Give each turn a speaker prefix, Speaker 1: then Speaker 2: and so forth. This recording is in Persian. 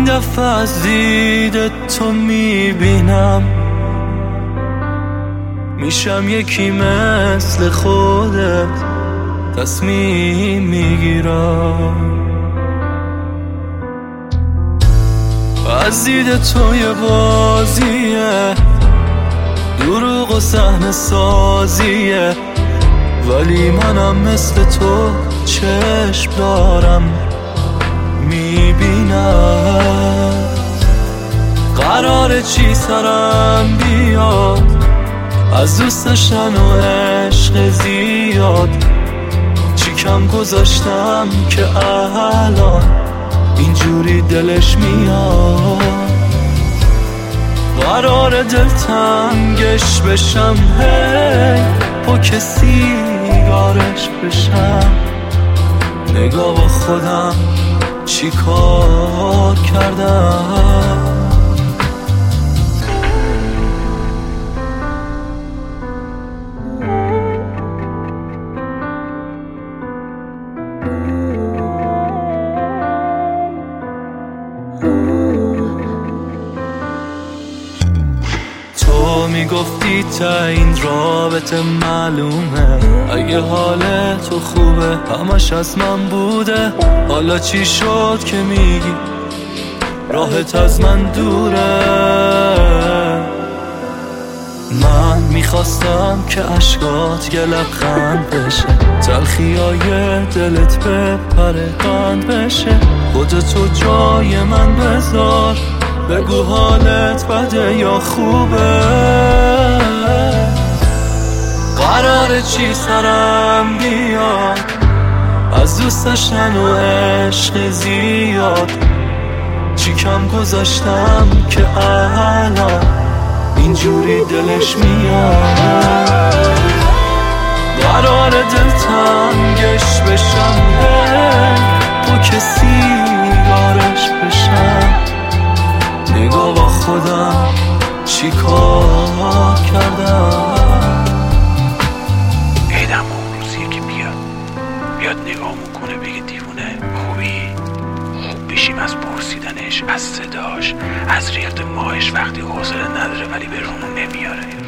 Speaker 1: دفعه از دید تو میبینم میشم یکی مثل خودت، تصمیم میگیرم از دید تو یه بازیه، دروغ و صحنه سازیه، ولی منم مثل تو چشم دارم میبینم. قراره چی سرم بیاد از دوست داشتن و عشق زیاد، چی کم گذاشتم که الان اینجوری دلش میاد. قراره دلتنگش بشم، هی با کسی یارش بشم. نگاه با خودم چی کار کردم. تو میگفتی تا این رابطه معلومه، اگه حال تو خوبه همش از من بوده. حالا چی شد که میگی راحت از من دوره؟ من میخواستم که اشکات یه لبخند بشه، تلخیای دلت بپره قند بشه. خودتو جای من بذار، بگو حالت بده یا خوبه. قراره چی سرم بیاد از دوست داشتن و عشق زیاد، چی کم گذاشتم که الان اینجوری دلش میاد. قراره دلتنگش بشم، با کسی یارش بشم. نگاه با خودم چی کار کردم.
Speaker 2: ایدم اون روزیه که بیاد نگاه کنه بگه دیوونه خوبی، خوب بشیم از پرسیدنش، از صداش، از ریخت ماهش وقتی حوصله نداره ولی به رومون نمیاره.